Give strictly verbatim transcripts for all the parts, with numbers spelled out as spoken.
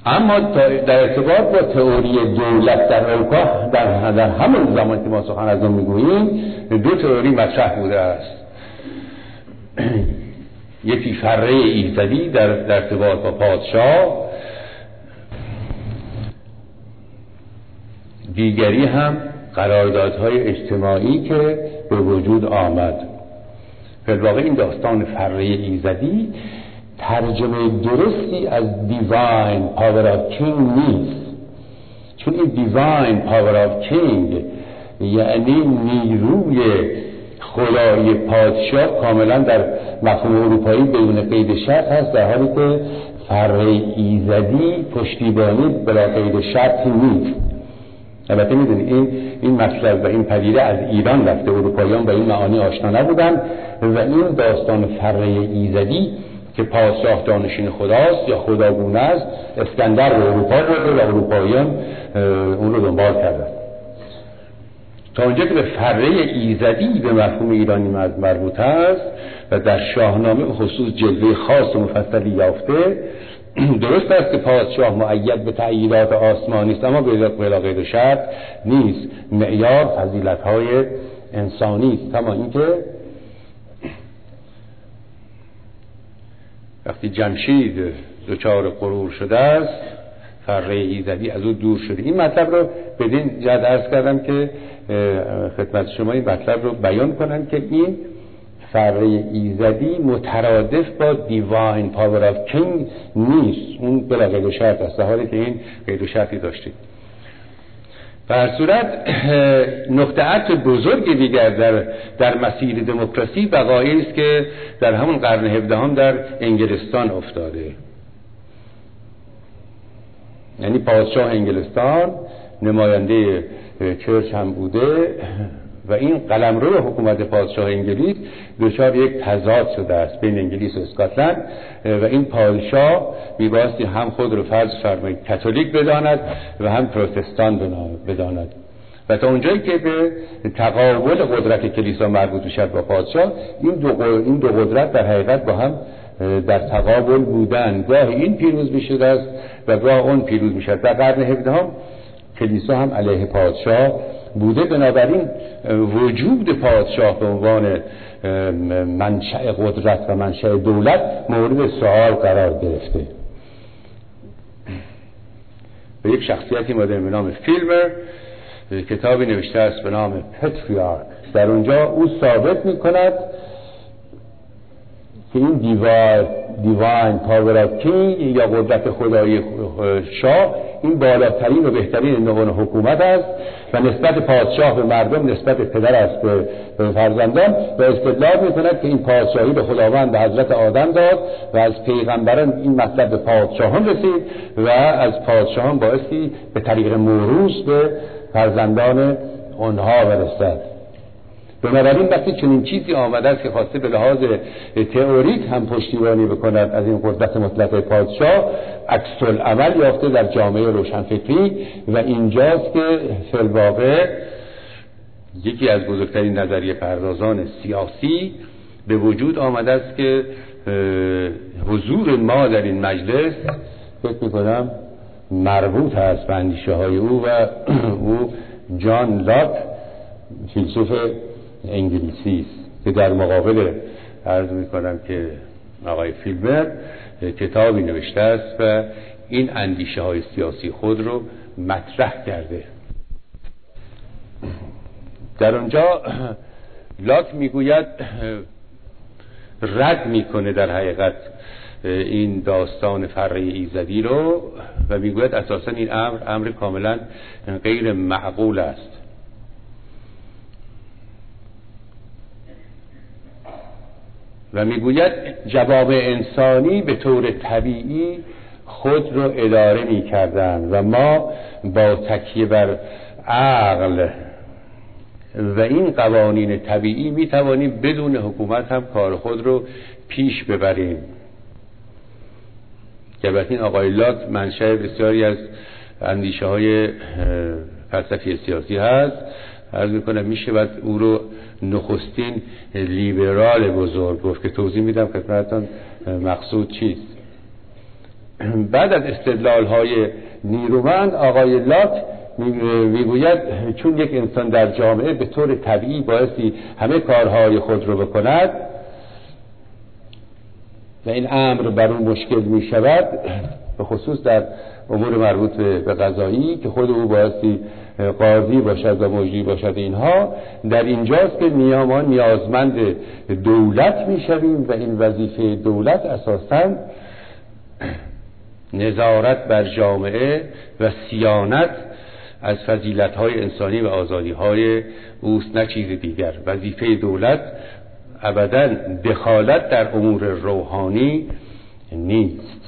اما در ارتباط با تئوری دولت در اروپا در, در همون زمان که ما سخن از اون میگوییم دو تئوری مطرح بوده است. یکی فره ایزدی در, در ارتباط با پادشاه، دیگری هم قراردادهای اجتماعی که به وجود آمد. در واقع این داستان فره ایزدی ترجمه درستی از دیواین پاور آف کینگ نیست، چون این دیواین پاور آف کینگ یعنی نیروی خدای پادشاه کاملا در مفهوم اروپایی بدون قید شرط هست، در حالی که فره ایزدی پشتیبانی بلا قید شرطی نیست. البته میدونی این این مطلب و این پدیده از ایران رفته، اروپاییان با این معانی آشنا نبودن و این داستان فره ایزدی که پادشاه جانشین خداست یا خداگونه است اسکندر به اروپا برده و اروپاییان اون رو دنبال کردن. تا اونجا که به فره ایزدی به مفهوم ایرانی مربوط است و در شاهنامه به خصوص جلوه خاص و مفصلی یافته، درست است که پادشاه مؤید به تأییدات آسمانی است اما بلا قید و شرط نیست، معیار فضیلت‌های انسانی است. اما اینکه وقتی جمشید دچار غرور شده است فره ایزدی از او دور شده. این مطلب رو بدین جهت عرض کردم که خدمت شما این مطلب رو بیان کنم که این فره ایزدی مترادف با دیواین پاور آف کینگ نیست، اون بلا قید و شرط است، در حالی که این قید و شرطی داشته. به هر صورت نقطه عطف بزرگ دیگر در در مسیر دموکراسی وقایعی است که در همون قرن هفدهم در انگلستان افتاده. یعنی پادشاه انگلستان نماینده چرچ هم بوده و این قلمرو حکومت پادشاه انگلیس دچار یک تضاد شده است بین انگلیس و اسکاتلند و این پادشاه میبایستی هم خود رو فرض فرمایید کاتولیک بداند و هم پروتستان بداند و تا اونجایی که به تقابل قدرت کلیسا مربوط میشد با پادشاه، این دو این دو قدرت در حقیقت با هم در تقابل بودن، گاه این پیروز میشد است و گاه اون پیروز میشد. در قرن هفدهم کلیسا هم علیه پادشاه بوده، بنابراین وجود پادشاه به عنوان منشأ قدرت و منشأ دولت مورد سوال قرار گرفته. به یک شخصیتی مدرن به نام فیلمر کتابی نوشته است به نام پتریارک. در اونجا او ثابت میکند که این دیوار دیواین پاور آف کینگ یا قدرت خدای شاه این بالاترین و بهترین نوع حکومت است و نسبت پادشاه به مردم نسبت پدر است به فرزندان و استدلال میکند که این پادشاهی به خداوند به حضرت آدم داد و از پیغمبران این مطلب به پادشاهان رسید و از پادشاهان بایستی به طریق موروث به فرزندان اونها برسد. بنابراین وقتی چنین چیزی آمده است که خواسته به لحاظ تئوریک هم پشتیبانی بکند از این قدرت مطلق پادشاه، عکس العمل یافته در جامعه روشنفکری و اینجاست که فی الواقع یکی از بزرگترین نظریه پردازان سیاسی به وجود آمده است که حضور ما در این مجلس فکر می‌کنم مربوط است به اندیشه های او و او جان لاک فیلسوف انگلیسی است که در مقابل عرض میکنم که آقای فیلمر کتابی نوشته است و این اندیشه های سیاسی خود رو مطرح کرده. در اونجا لاک میگوید رد میکنه در حقیقت این داستان فره ایزدی رو و میگوید اساسا این امر امر کاملا غیر معقول است. و میگوید جواب انسانی به طور طبیعی خود رو اداره میکردن و ما با تکیه بر عقل و این قوانین طبیعی میتوانیم بدون حکومت هم کار خود رو پیش ببریم. که البته این آقای لاک منشأ بسیاری از اندیشه های فلسفی سیاسی هست. عرض میکنم میشه بعد او رو نخستین لیبرال بزرگ گفت که توضیح میدم خدمتتون مقصود چیست. بعد از استدلال‌های نیرومند آقای لاک میگوید چون یک انسان در جامعه به طور طبیعی بایستی همه کارهای خود رو بکند و این امر بر اون مشکل می شود، به خصوص در امور مربوط به قضایی که خود او بایستی قاضی باشد و مجری باشد، اینها در اینجاست که ما نیازمند دولت می شویم و این وظیفه دولت اساساً نظارت بر جامعه و صیانت از فضیلت‌های انسانی و آزادی‌های اوست، نه چیز دیگر. وظیفه دولت ابداً دخالت در امور روحانی نیست.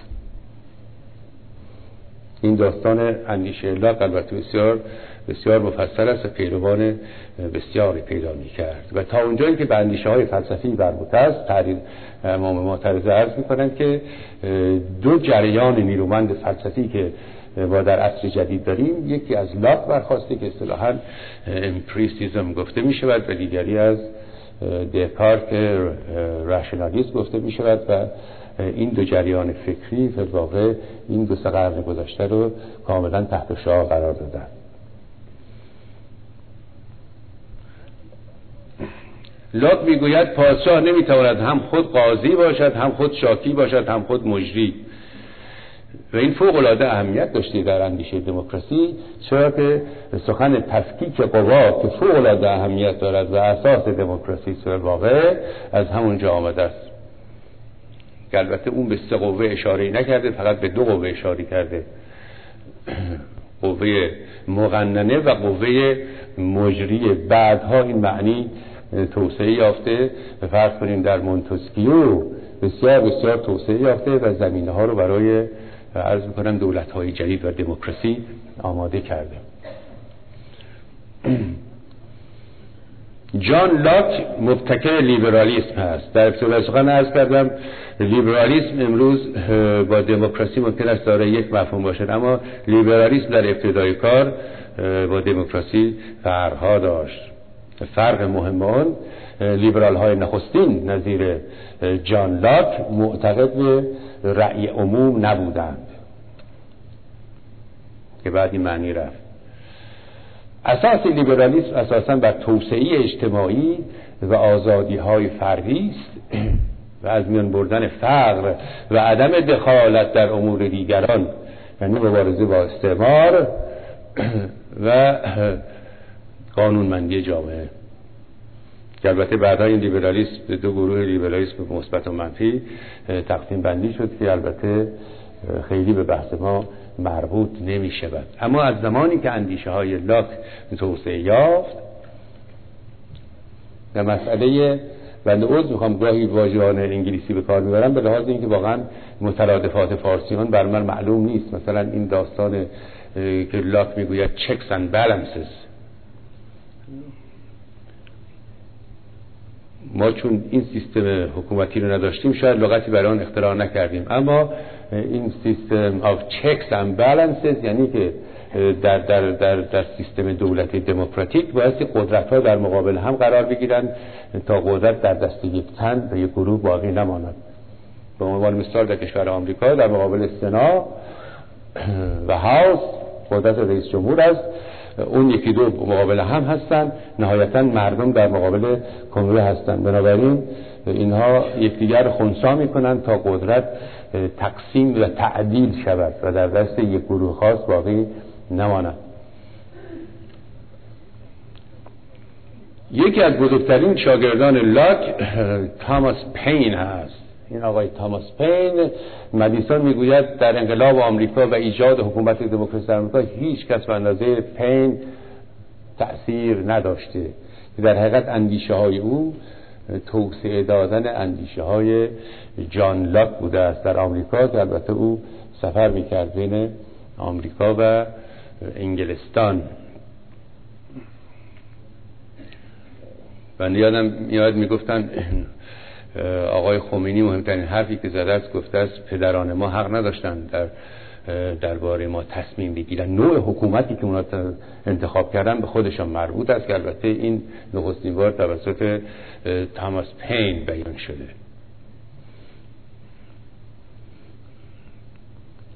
این داستان اندیشه لاک البته بسیار بسیار مفصل است و پیروان بسیاری پیدا می‌کرد و تا اونجایی که به اندیشه‌های فلسفی مربوط است، تحریر امام معترضه عرض می‌کنند که دو جریان نیرومند فلسفی که ما در عصر جدید داریم، یکی از لاک برخواسته که اصطلاحاً امپریسیزم گفته می‌شود و دیگری از دکارت راشنالیسم گفته می‌شود و این دو جریان فکری در واقع این دو سه قرن گذشته رو کاملاً تحت شعاع قرار دادن. لاک میگوید پادشاه نمیتواند هم خود قاضی باشد، هم خود شاکی باشد، هم خود مجری، و این فوق العاده اهمیت داشته در اندیشه دموکراسی، چرا که سخن تفکیک قوا که فوق العاده اهمیت دارد و اساس دموکراسی در واقع از همونجا آمده است. که البته اون به سه قوه اشاره نکرده، فقط به دو قوه اشاره کرده، قوه مقننه و قوه مجری. بعدها این معنی توسعه یافته، فرض کنیم در مونتسکیو بسیار بسیار توسعه یافته و زمینه ها رو برای عرض میکنم دولت های جدید و دموکراسی آماده کرده. جان لاک مبتکر لیبرالیسم هست. در ابتدای سخن عرض کردم لیبرالیسم امروز با دموکراسی ممکن است دارای یک مفهوم باشد، اما لیبرالیسم در ابتدای کار با دموکراسی فرق‌ها داشت. فرق مهم آن لیبرال های نخستین نظیر جان لاک معتقد به رأی عموم نبودند که بعد این معنی رفت. اساس لیبرالیسم اساساً بر توسعه اجتماعی و آزادی های فردی است و از میان بردن فقر و عدم دخالت در امور دیگران، یعنی مبارزه با استعمار و قانونمندی جامعه. که البته بعدها این لیبرالیسم به دو گروه لیبرالیسم مثبت و منفی تقسیم بندی شد که البته خیلی به بحث ما مربوط نمی شود. اما از زمانی که اندیشه های لاک توسعه یافت و مسئله بنده عرض میخوام گاهی واژه‌های انگلیسی به کار میبرم به لحاظ اینکه واقعا مترادفات فارسیان بر من معلوم نیست. مثلا این داستان که لاک میگوید checks and balances، ما چون این سیستم حکومتی رو نداشتیم شاید لغتی برای آن اختراع نکردیم، اما این سیستم of checks and balances یعنی که در در در در سیستم دولتی دموکراتیک بایستی قدرت‌ها در مقابل هم قرار بگیرن تا قدرت در دست یک تن و یک گروه باقی نماند. به عنوان مثال در کشور آمریکا در مقابل سنا و هاوس قدرت رئیس جمهور است، اون یکی دو مقابل هم هستن، نهایتا مردم در مقابل کنگره هستن. بنابراین اینها یکدیگر خنثی میکنن تا قدرت تقسیم و تعدیل شود و در دست یک گروه خاص باقی نماند. یکی از بزرگترین شاگردان لاک تاماس پین هست. این آقای تاماس پین مدیسون میگوید در انقلاب آمریکا و ایجاد حکومت دموکراسی در آمریکا هیچ کس به اندازه پین تأثیر نداشته. در حقیقت اندیشه های او توسعه دادن اندیشه های جان لاک بوده است در آمریکا، که البته او سفر میکرد بین آمریکا و انگلستان. و یادم میاد میگفتن آقای خمینی مهمترین حرفی که زده است گفته است پدران ما حق نداشتند در درباره ما تصمیم بگیرن. نوع حکومتی که اونا انتخاب کردن به خودشان مربوط است که البته این نخستین بار توسط تاماس پین بیان شده.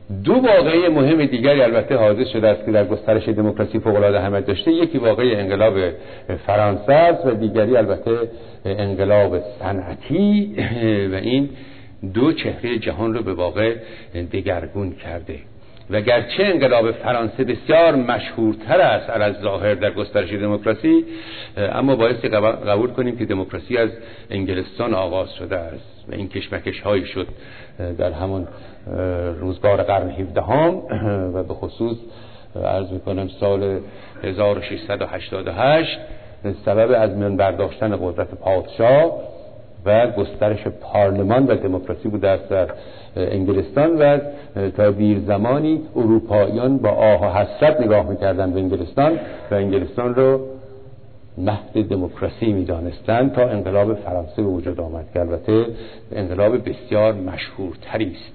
دو واقعه مهم دیگری البته حادث شده است که در گسترش دموکراسی فوق‌العاده اهمیت داشته. یکی واقعه انقلاب فرانسه است و دیگری البته انقلاب صنعتی و این دو چهره جهان رو به واقع دگرگون کرده. و گرچه انقلاب فرانسه بسیار مشهورتر است از ظاهر در گسترش دموکراسی، اما بایستی قبول کنیم که دموکراسی از انگلستان آغاز شده است و این کشمکش هایی شد در همون روزگار قرن هفدهم و به خصوص عرض میکنم سال هزار و ششصد و هشتاد و هشت سبب از میان برداشتن قدرت پادشاه و گسترش پارلمان و دموکراسی بوده است در انگلستان و تا دیر زمانی اروپاییان با آه و حسرت نگاه میکردن به انگلستان و انگلستان رو مهد دموکراسی میدانستند تا انقلاب فرانسه به وجود آمد که البته انقلاب بسیار مشهورتری است.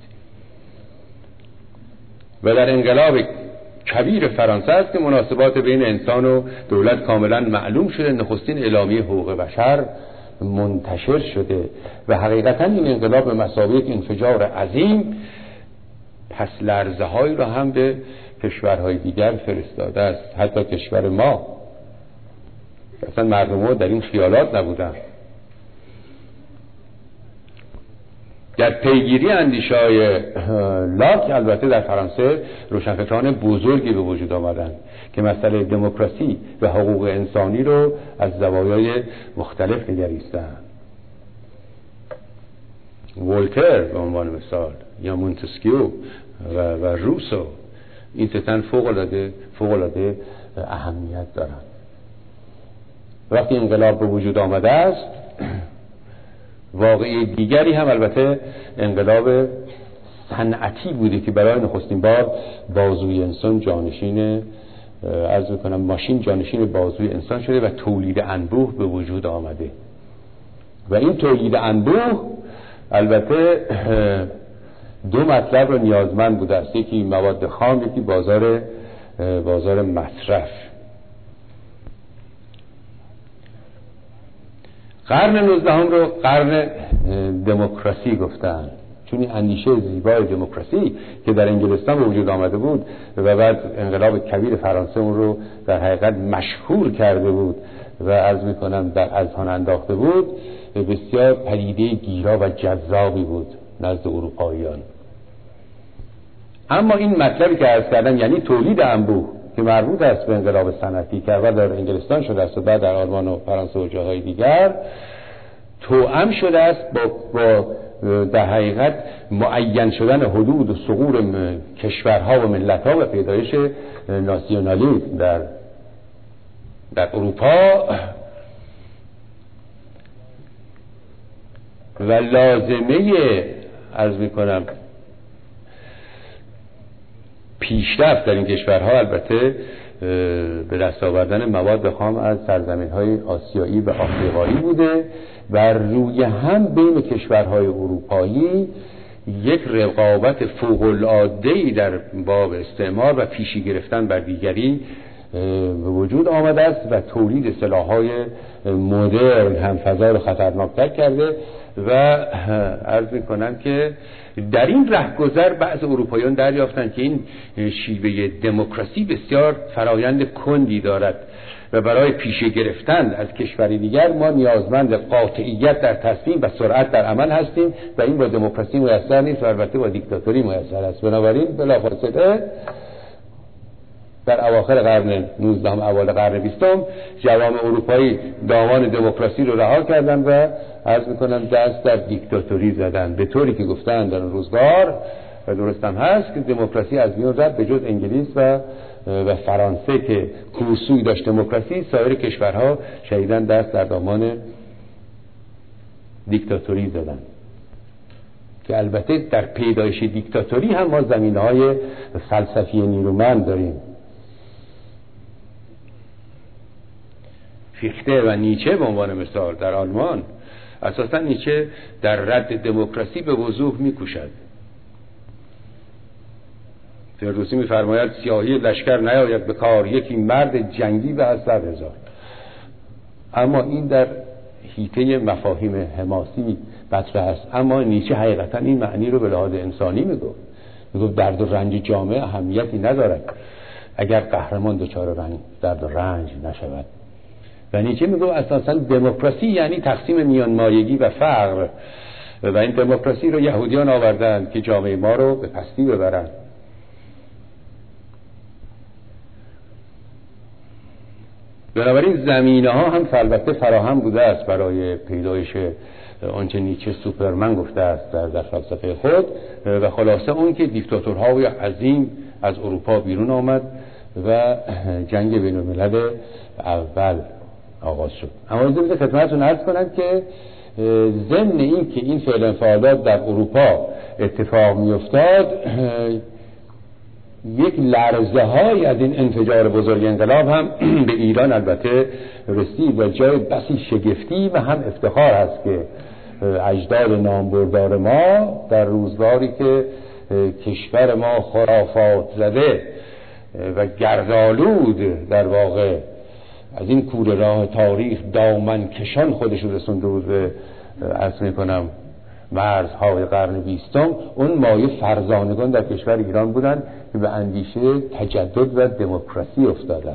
و در انقلاب کبیر فرانسه است که مناسبات بین انسان و دولت کاملا معلوم شده، نخستین اعلامیه حقوق بشر منتشر شده و حقیقتا این انقلاب به مثابه یک انفجار عظیم پس لرزه هایی را هم به کشورهای دیگر فرستاده است، حتی کشور ما. اصلا مردم ها در این خیالات نبودن. در پیگیری اندیشه‌های لاک البته در فرانسه روشنفکران بزرگی به وجود آمدند که مسئله دموکراسی و حقوق انسانی رو از زوایای مختلف نگریستند. ولتر به عنوان مثال یا مونتسکیو و, و روسو این ستن فوق‌العاده فوق‌العاده اهمیت دارند. وقتی انقلاب به وجود آمده است، واقعی دیگری هم البته انقلاب صنعتی بوده که برای نخستین بار بازوی انسان جانشین عرض میکنم ماشین جانشین بازوی انسان شده و تولید انبوه به وجود آمده. و این تولید انبوه البته دو مطلب رو نیازمند بوده است، یکی مواد خام، یکی بازار بازار مصرف. قرن نوزدهم رو قرن دموکراسی گفتن، چون این اندیشه زیبای دموکراسی که در انگلستان به وجود آمده بود و بعد انقلاب کبیر فرانسه اون رو در حقیقت مشهور کرده بود و عرض میکنم در اذهان انداخته بود، بسیار پدیده گیرا و جذابی بود نزد اروپاییان. اما این مطلبی که عرض کردم، یعنی تولید انبوه که مربوط است به انقلاب صنعتی که اول در انگلستان شده است و بعد در آلمان و فرانسه و جاهای دیگر، توأم شده است با, با در حقیقت معین شدن حدود و ثغور کشورها و ملت‌ها و پیدایش ناسیونالیسم در در اروپا و لازمه عرض میکنم پیشرفت در این کشورها البته به دست آوردن مواد خام از سرزمین‌های آسیایی و آفریقایی بوده و روی هم بین کشورهای اروپایی یک رقابت فوق‌العاده‌ای در باب استعمار و پیشی گرفتن بر دیگری به وجود آمده است و تولید سلاح‌های مدرن هم فضا رو خطرناک‌تر کرده و عرض می‌کنم که در این رهگذر بعض اروپاییان دریافتند که این شیوه دموکراسی بسیار فرایند کندی دارد و برای پیشه گرفتن از کشوری دیگر ما نیازمند قاطعیت در تصمیم و سرعت در عمل هستیم و این با دموکراسی میسر نیست و البته با دیکتاتوری میسر است. بنابراین بلافاصله در اواخر قرن نوزدهم اوایل قرن بیستم جوامع اروپایی دامان دموکراسی رو رها کردن و عرض میکنم دست در دیکتاتوری زدن، به طوری که گفتن در روزگار و درست هم هست که دموکراسی از میان رفت به جز انگلیس و و فرانسه که کورسوی داشت دموکراسی، سایر کشورها شدیداً دست در دامان دیکتاتوری زدن که البته در پیدایش دیکتاتوری هم ما زمینه‌های فلسفی نیرومند داریم. فیخته و نیچه به عنوان مثال در آلمان، اساساً نیچه در رد دموکراسی به وضوح می‌کوشد. فردوسی می‌فرماید سیاهی لشکر نیاید به کار، یکی مرد جنگی به از صد هزار. اما این در حیطه مفاهیم حماسی مطرح است، اما نیچه حقیقتاً این معنی رو به لحاظ انسانی میگفت. میگفت درد و رنج جامعه اهمیتی ندارد اگر قهرمان دچار رنج درد و رنج نشود. و نیچه میگفت اساسا دموکراسی یعنی تقسیم میانمایگی و فقر، و این دموکراسی رو یهودیان آوردند که جامعه ما رو به پستی ببرند. بنابراین زمینه ها هم البته فراهم بوده است برای پیدایش آنچه نیچه سوپرمن گفته است در, در فلسفه خود، و خلاصه اون که دیکتاتورهای عظیم از اروپا بیرون آمد و جنگ بین الملل اول آغاز شد. اما از این خدمتتون عرض کنم که ضمن این که این فعل انفعالات در اروپا اتفاق می افتاد، یک لرزه های از این انفجار بزرگ انقلاب هم به ایران البته رسید و جای بسی شگفتی و هم افتخار هست که اجداد نامبردار ما در روزگاری که کشور ما خرافات زده و گردآلود در واقع از این کوره راه تاریخ دامن کشان خودش رو رسونده بود به عرض میکنم مرزهای قرن بیستم، اون مایه فرزانگان در کشور ایران بودن که به اندیشه تجدد و دموکراسی افتادن.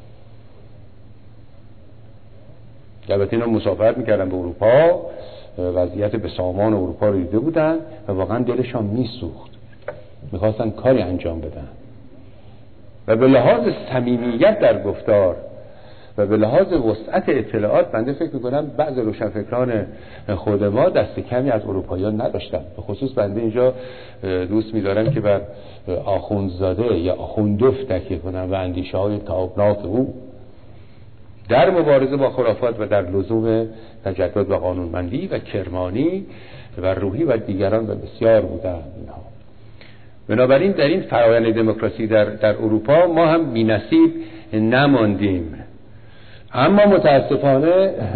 البته اینا مسافرت میکردن به اروپا، وضعیت به سامان اروپا رو دیده بودن و واقعا دلشان میسوخت، میخواستن کاری انجام بدن و به لحاظ صمیمیت در گفتار و به لحاظ وسعت اطلاعات بنده فکر میکنم بعض روشنفکران خود ما دست کمی از اروپاییان نداشتن. به خصوص بنده اینجا دوست میدارم که بر آخوندزاده یا آخوندوف تکیه کنم و اندیشه های تابناک او در مبارزه با خرافات و در لزوم تجدد و قانونمندی و کرمانی و روحی و دیگران و بسیار بودن اینها. بنابراین در این فرآیند دموکراسی در, در اروپا ما هم بی‌نصیب نماندیم. اما متاسفانه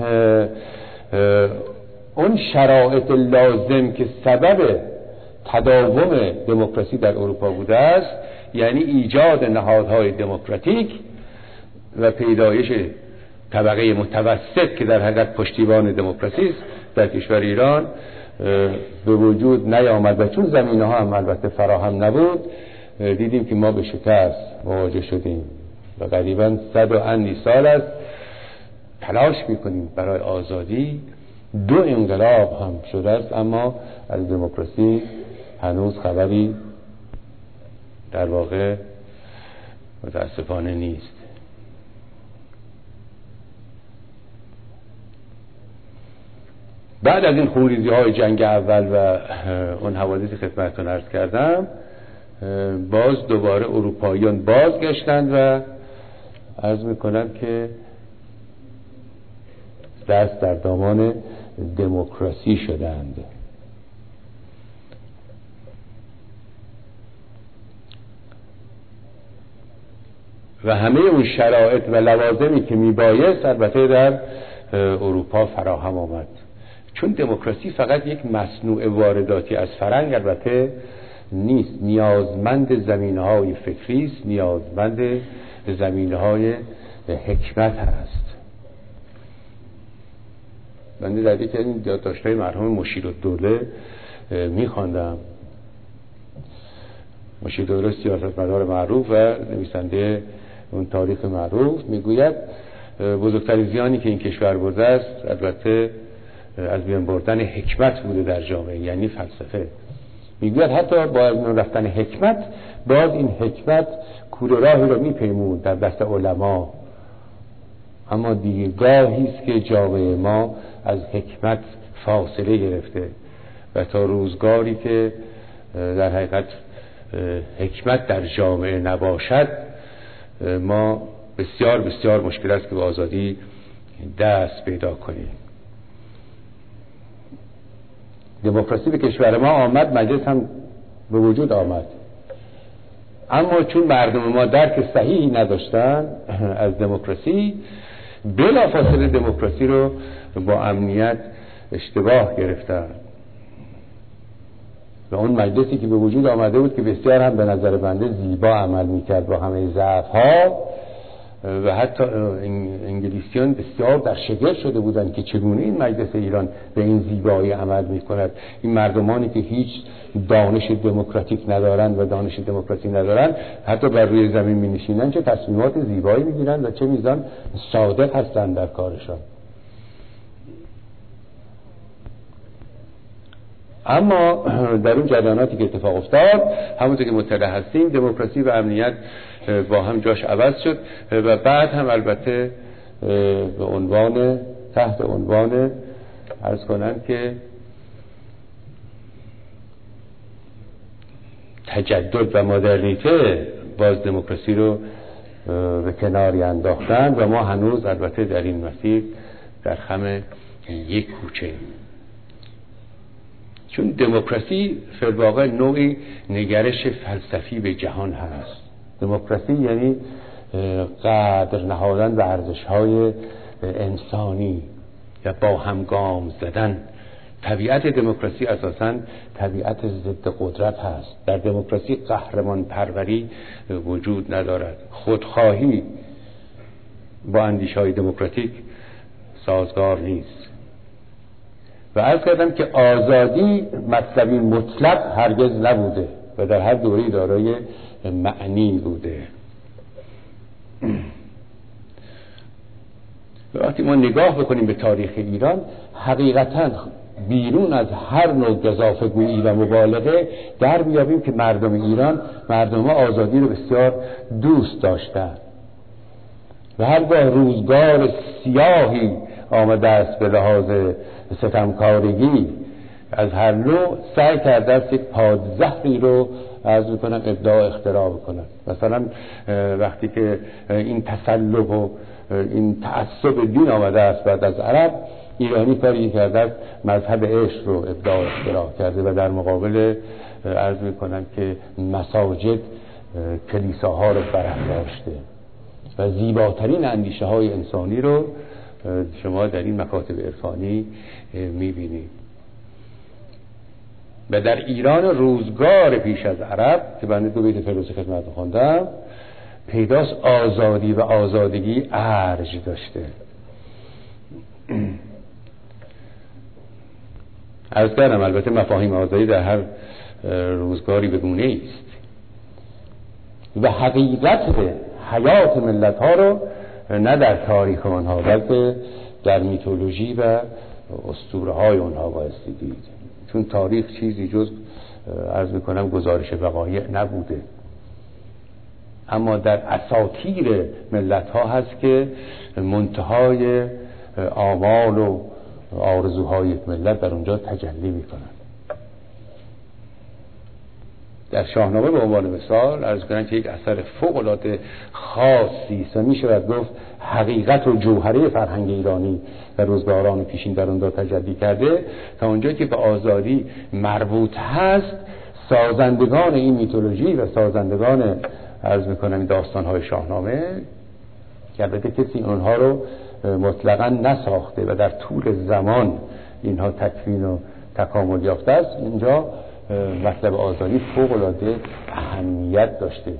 اون شرایط لازم که سبب تداوم دموکراسی در اروپا بوده است، یعنی ایجاد نهادهای دموکراتیک و پیدایش طبقه متوسط که در حقیقت پشتیبان دموکراسی است، در کشور ایران به وجود نیامد و چون زمینه ها هم البته فراهم نبود، دیدیم که ما به شکست مواجه شدیم و قریباً صد و اندی سال است تلاش میکنیم برای آزادی. دو انقلاب هم شده است اما از دموکراسی هنوز خبری در واقع متاسفانه نیست. بعد از این خونریزی های جنگ اول و اون حوادثی خدمتتون عرض کردم، باز دوباره اروپاییان بازگشتند و عرض میکنم که دست در دامان دموکراسی شدند. و همه اون شرایط و لوازمی که میبایست البته در اروپا فراهم آمد، چون دموکراسی فقط یک مصنوع وارداتی از فرنگ البته نیست، نیازمند زمینه‌های فکری است، نیازمند زمینه‌های حکمت هست. بنده در یکی از این یادداشت‌های مرحوم مشیرالدوله می‌خواندم. مشیرالدوله سیاستمدار معروف و نویسنده اون تاریخ معروف میگوید بزرگترین زیانی که این کشور برده است البته از بین بردن حکمت بوده در جامعه، یعنی فلسفه. میگوید حتی با از بین رفتن حکمت باز این حکمت کوره راهی رو میپیمود در دست علما، اما دیگه گاهی است که جامعه ما از حکمت فاصله گرفته و تا روزگاری که در حقیقت حکمت در جامعه نباشد ما بسیار بسیار مشکل است که به آزادی دست پیدا کنیم. دموکراسی به کشور ما آمد، مجلس هم به وجود آمد، اما چون مردم ما درک صحیحی نداشتن از دموکراسی، بلافاصله دموکراسی رو با امنیت اشتباه گرفتن و اون مجلسی که به وجود آمده بود که بسیار هم به نظر بنده زیبا عمل میکرد با همه ضعف‌ها، و حتی انگلیسیان بسیار در شگفت شده بودند که چگونه این مجلس ایران به این زیبایی عمل می‌کند. این مردمانی که هیچ دانش دموکراتیک ندارند و دانش دموکراسی ندارند حتی بر روی زمین می‌نشینند چه تصمیمات زیبایی می‌گیرند و چه میزان صادق هستند در کارشان. اما در اون جریاناتی که اتفاق افتاد، همونطور که مطلع هستیم، دموکراسی و امنیت با هم جاش عوض شد و بعد هم البته به عنوان تحت عنوان عرض کنم که تجدد و مدرنیته باز دموکراسی رو به کناری انداختن و ما هنوز البته در این مسیر در خم یک کوچه. چون دموکراسی فی الواقع نوعی نگرش فلسفی به جهان هست. دموکراسی یعنی قدر نهادن به ارزش‌های انسانی یا با هم گام زدن. طبیعت دموکراسی اساساً طبیعت ضد قدرت هست. در دموکراسی قهرمان پروری وجود ندارد. خودخواهی با اندیشه‌های دموکراتیک سازگار نیست. و عرض کردم که آزادی مطلبی مطلق هرگز نبوده و در هر دوری دارای معنی بوده. وقتی ما نگاه بکنیم به تاریخ ایران، حقیقتاً بیرون از هر نوع گزافه‌گویی و مبالغه در بیابیم که مردم ایران مردم آزادی رو بسیار دوست داشتند و هرگاه روزگار سیاهی آمده است به لحاظ ستمکارگی از هر نوع، سعی کرده است یک پادزهری رو عرض میکنن ابداع اختراع بکنن. مثلا وقتی که این تسلط و این تعصب دین آمده است بعد از عرب، ایرانی کاری کرده است مذهب عشق رو ابداع اختراع کرده و در مقابل عرض میکنن که مساجد کلیساها رو برافراشته و زیباترین اندیشه های انسانی رو شما در این مکاتب عرفانی میبینید. و در ایران روزگار پیش از عرب که بنده دو بیت فردوسی خدمت خوندم، پیداست آزادی و آزادگی ارج داشته. عرض کردم البته مفاهیم آزادی در هر روزگاری به گونه ایست و حقیقت حیات ملت ها رو نه در تاریخ آنها بلکه در میتولوژی و اسطوره های آنها بایستی دید. چون تاریخ چیزی جز عرض میکنم گزارش وقایع نبوده، اما در اساطیر ملت ها هست که منتهای آمال و آرزوهای ملت در اونجا تجلی میکنن. در شاهنامه به عنوان مثال عرض کنم که یک اثر فوق العاده خاصی است و میشه گفت حقیقت و جوهره فرهنگ ایرانی در روزگاران پیشین در اونجا تجلی کرده. تا اونجا که به آزادی مربوط هست، سازندگان این میتولوژی و سازندگان عرض میکنم داستان‌های شاهنامه که البته کسی اونها رو مطلقاً نساخته و در طول زمان اینها تکوین و تکامل یافته است، اینجا مطلب آزادی فوق العاده اهمیت داشته.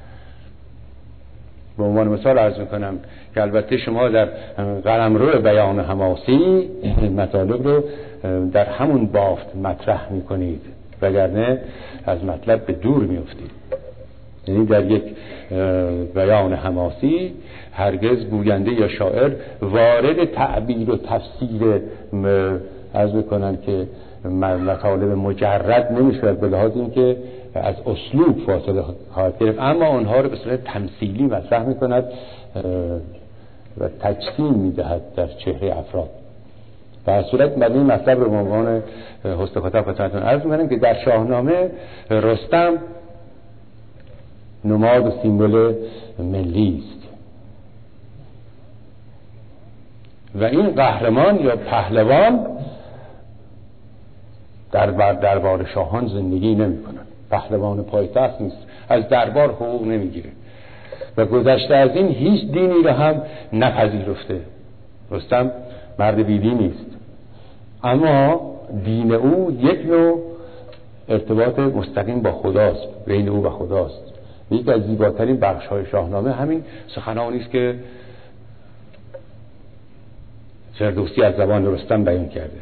به عنوان مثال عرض میکنم که البته شما در قلمرو بیان حماسی مطالب رو در همون بافت مطرح میکنید، وگرنه از مطلب به دور میافتید. یعنی در یک بیان حماسی هرگز گوینده یا شاعر وارد تعبیر و تفسیر عرض میکنن که مطالب مجرد نمیشود به لحاظ اینکه از اسلوب فاصله خواهد گرفت، اما آنها رو به صورت تمثیلی مطرح میکند و تجسیم میدهد در چهره افراد. در صورت من این مطلب رو به عنوان حسن خطاب خدمتتون عرض میکنم که در شاهنامه رستم نماد و سیمبل ملی است و این قهرمان یا پهلوان در دربار شاهان زندگی نمی کنند. پهلوان پایتخت نیست، از دربار حقوق نمیگیره و گذشته از این هیچ دینی را هم نپذیرفته. رستم مرد بیدین نیست، اما دین او یک نوع ارتباط مستقیم با خداست، بین او و خداست. یکی از زیباترین بخش‌های شاهنامه همین سخنانی است که فردوسی از زبان رستم بیان کرده.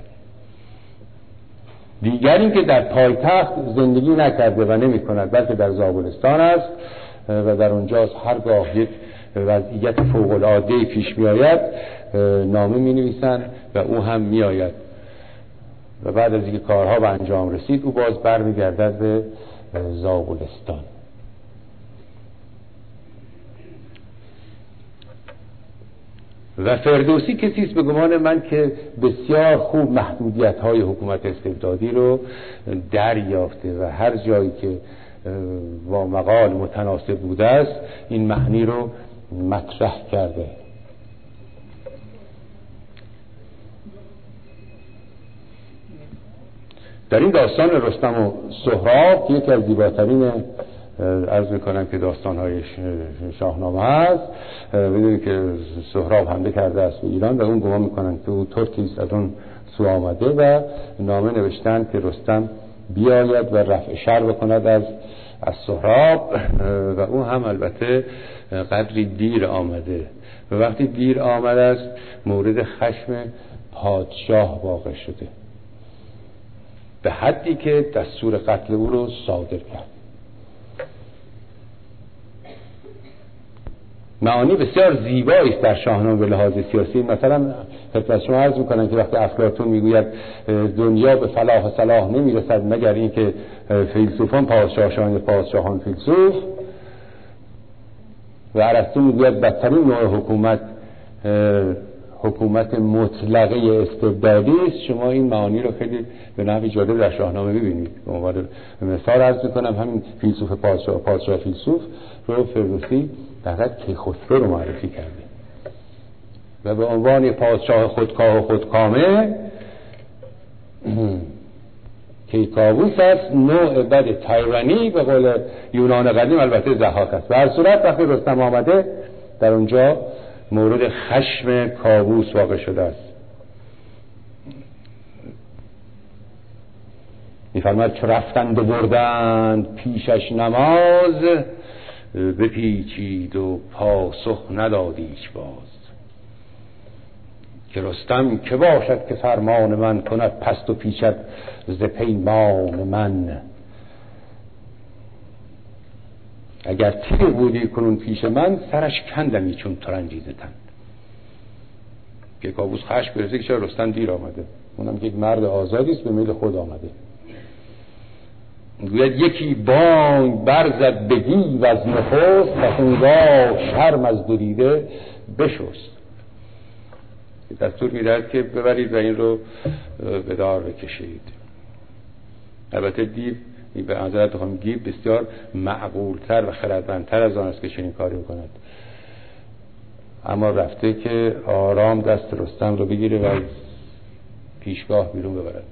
دیگر این که در پایتخت زندگی نکرده و نمی کند، بلکه در زابلستان است و در اونجا هرگاه یک وضعیت فوق‌العاده پیش می آید نامه می نویسند و او هم می آید و بعد از اینکه کارها به انجام رسید او باز بر می گردد به زابلستان. و فردوسی کسی است به گمان من که بسیار خوب محدودیت‌های حکومت استبدادی رو دریافته و هر جایی که با مقال متناسب بوده است این معنی رو مطرح کرده. در این داستان رستم و سهراب که یکی از زیباترین عرض میکنم که داستان‌های شاهنامه هست، بدونید که سهراب حمله کرده است به ایران و اون گمان میکنن که او ترکی است از اون سو آمده و نامه نوشتن که رستم بیاید و رفع شر بکند از از سهراب و او هم البته قدری دیر آمده و وقتی دیر آمده است مورد خشم پادشاه واقع شده به حدی که دستور قتل او رو صادر کرد. معانی بسیار زیبایی است در شاهنامه به لحاظ سیاسی. مثلا خدمت شما عرض میکنن که وقتی افلاطون میگوید دنیا به فلاح و صلاح نمیرسد مگر اینکه فیلسوفان پادشاهان پادشاهان فیلسوف، و ارسطو میگوید بدترین نوع حکومت حکومت مطلقه استبدادی است. شما این معانی رو خیلی به نحوی جالب در شاهنامه ببینید. به عنوان مثال عرض میکنم همین فیلسوف پادشاه پادشاه فیلسوف رو فردوسی در کیخسرو رو معرفی کرده و به عنوان پادشاه خودکاه و خودکامه کیکاووس است، نوع بد تایرانی به قول یونان قدیم، البته ضحاک است. و هر صورت وقتی رستم آمده در اونجا مورد خشم کاووس واقع شده است. می‌فرماید چو رفتند و بردند پیشش نماز، بپیچید و پاسخ نداد هیچ باز. که رستم که باشد که فرمان من کند پست و پیچد ز پیمان من. اگر تیر بودی کنون پیش من، سرش کندمی چون ترنجیز تن. که کاووس خشم برسه که چرا رستم دیر آمده، اونم که یک مرد آزادی است به میل خود آمده. گوید یکی بانگ برزد به دیو از نخست، پسونگاه شرم از دو دیده بشست. دستور میدهد که ببرید و این رو به دار بکشید. البته دیو به نظرت بخوام گیو بسیار معقولتر و خردمندتر از آن است که چنین کاری بکند، اما رفته که آرام دست رستم رو بگیره و از پیشگاه بیرون ببرد.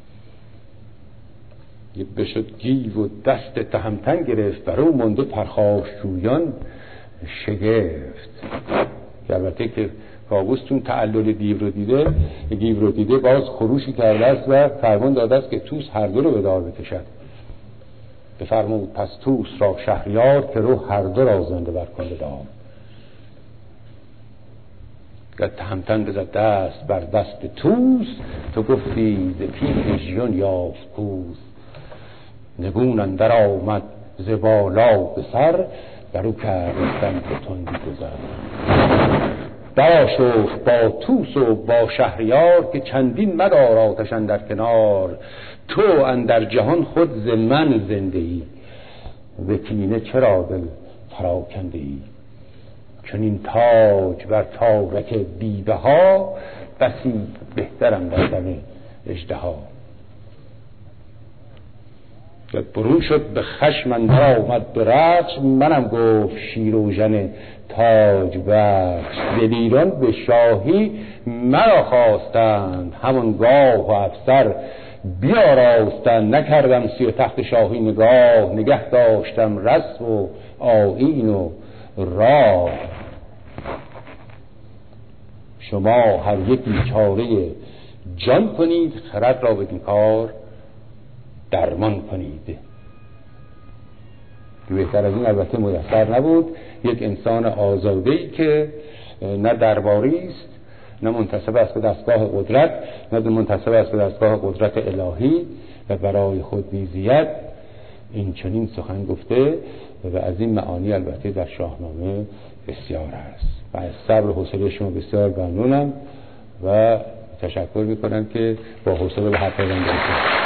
یه بشد گیو و دست تهمتن گرفت، بر او مانده پرخاشجویان شگفت. که البته که کاووس چون تعلل دیو رو دیده گیو رو دیده باز خروشی کرده است و فرمان داده است که توس هر دو رو به دار بکشد. بفرمود پس توس را شهریار، که رو هر دو را زنده بر کن دام. که تهمتن بزد دست بر دست توس، تو گفتی ز پیل ژیان یافت کوس. نگون اندر آمد ز بالا به سر، برو کرد رستم به تندی گذر. برآشفت با توس و با شهریار، که چندین مدار آتش اندر کنار. تو اندر جهان خود ز من زنده ای، به کینه چرا دل پراکنده ای. چون این تاج بر تارک بی‌بها، بسی بهترم در دم اژدها. برون شد به خشم اندر آمد به رقص، منم گفت شیروژن تاج بخش. دلیران به شاهی مرا خواستند، همانگاه و افسر بیاراستند. نکردم سوی تخت شاهی نگاه، نگه داشتم رسم و آیین و راه. شما هر یکی چاره جان کنید، خرد را بدین کار درمان کنید. بهتر از این البته میسر نبود. یک انسان آزاده‌ای که نه درباری است، نه منتسب است به دستگاه قدرت، نه منتسب است به دستگاه قدرت الهی و برای خود میزید، این چنین سخن گفته و از این معانی البته در شاهنامه بسیار است. و از صبر و حوصله شما بسیار ممنونم و تشکر میکنم که با حوصله به حرف من برسید.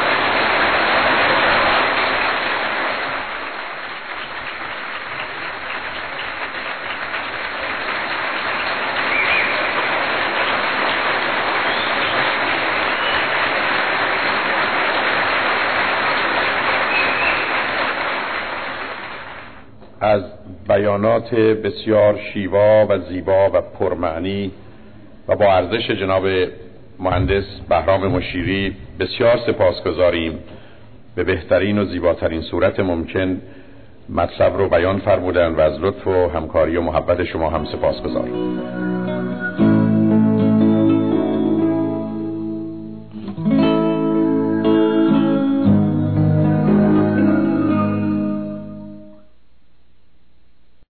از بیانات بسیار شیوا و زیبا و پرمعنی و با ارزش جناب مهندس بهرام مشیری بسیار سپاسگزاریم. به بهترین و زیباترین صورت ممکن مطلب رو بیان فرمودند و از لطف و همکاری و محبت شما هم سپاسگزاریم.